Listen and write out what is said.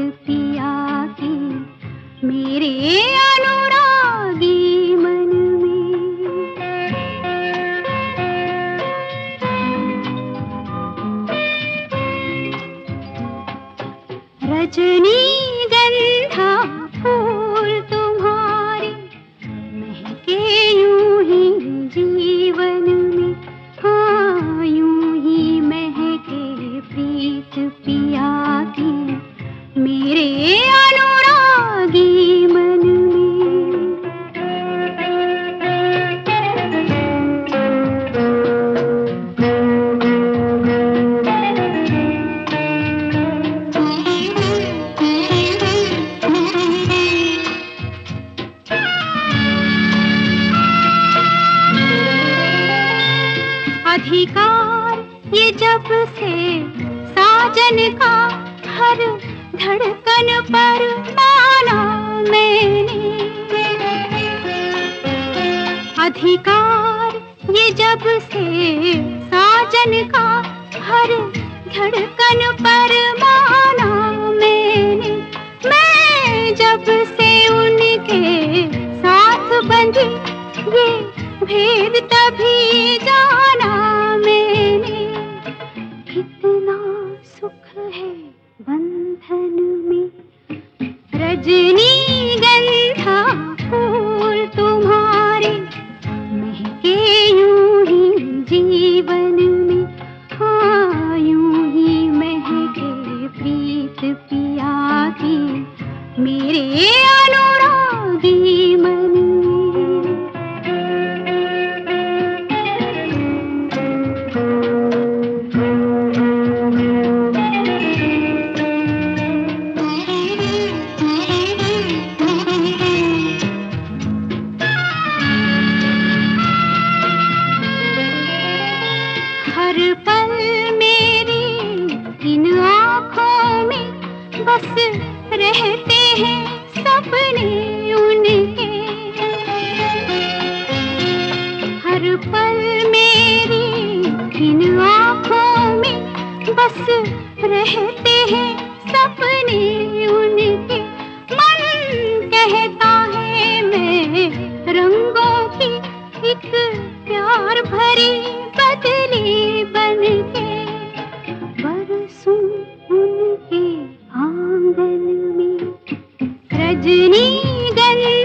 पिया की मेरे अनुरागी मन में। रजनीगंधा फूल तुम्हारे महके यूं ही जीवन में, हाँ यूं ही महके प्रीत पिया की मेरे अनुरागी मन में। अधिकार ये जब से साजन का हर धड़कन पर माना मैंने। अधिकार ये जब से साजन का हर धड़कन पर माना मैंने। मैं जब से उनके साथ बंधी ये भेद तभी जाना मैंने। कितना सुख है बंधन में, रजनीगंधा फूल तुम्हारे महके यूं ही जीवन में, हाँ यूं ही महके प्रीत पिया की मेरे अनुरागी मन में। हर पल मेरी इन आँखों में बस रहते हैं सपने उनके। हर पल मेरी इन आँखों में बस रहते हैं सपने उनके। मन कहता है मैं रंगों की एक प्यार भरी बदली बनके बरसूं उनके आंगन में। रजनीगंधा